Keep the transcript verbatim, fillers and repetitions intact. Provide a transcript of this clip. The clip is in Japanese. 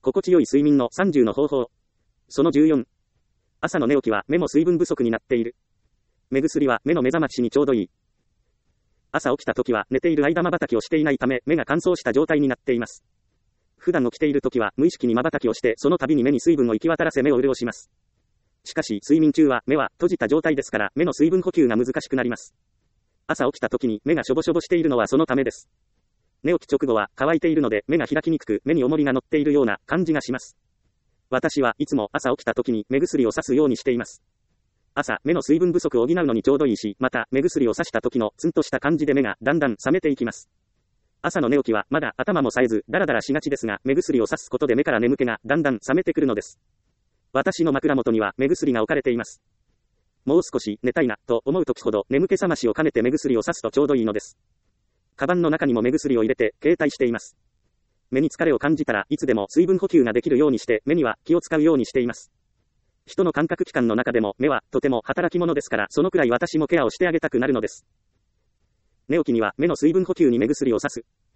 心地よい睡眠のさんじゅうの方法。そのじゅうよん。朝の寝起きは目も水分不足になっている。目薬は目の目覚ましにちょうどいい。朝起きた時は寝ている間瞬きをしていないため目が乾燥した状態になっています。普段起きている時は無意識に瞬きをしてその度に目に水分を行き渡らせ目を潤します。しかし睡眠中は目は閉じた状態ですから目の水分補給が難しくなります。朝起きた時に目がしょぼしょぼしているのはそのためです。寝起き直後は乾いているので目が開きにくく目に重りが乗っているような感じがします。私はいつも朝起きた時に目薬をさすようにしています。朝、目の水分不足を補うのにちょうどいいし、また目薬をさした時のツンとした感じで目がだんだん覚めていきます。朝の寝起きはまだ頭も冴えずダラダラしがちですが、目薬をさすことで目から眠気がだんだん覚めてくるのです。私の枕元には目薬が置かれています。もう少し寝たいなと思う時ほど眠気覚ましを兼ねて目薬をさすとちょうどいいのです。カバンの中にも目薬を入れて携帯しています。目に疲れを感じたらいつでも水分補給ができるようにして目には気を使うようにしています。人の感覚器官の中でも目はとても働き者ですから、そのくらい私もケアをしてあげたくなるのです。寝起きには目の水分補給に目薬をさす。